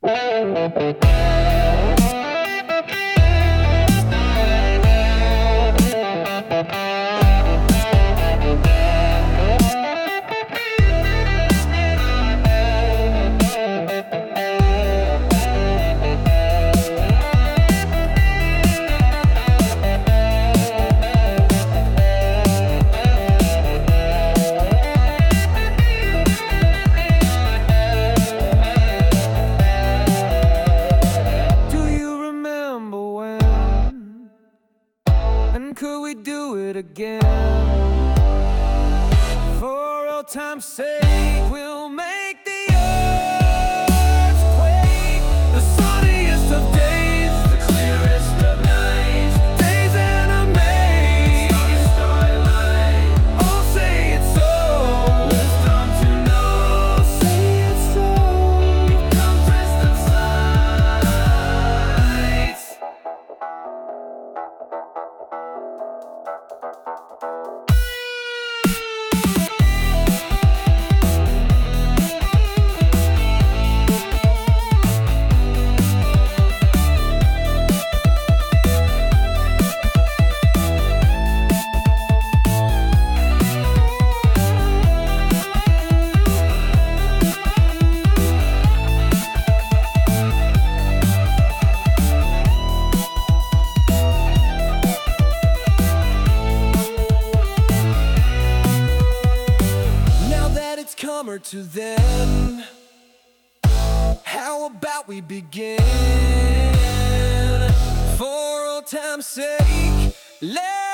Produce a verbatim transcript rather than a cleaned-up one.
And could we do it again? For old time's sake, we'll make the earth quake. The sunniest of days, the clearest of nights, days animate, starlight. All say it's so. Wisdom to know, say it's so. Come dressed in lights. Comer to them. How about we begin? For old time's sake, let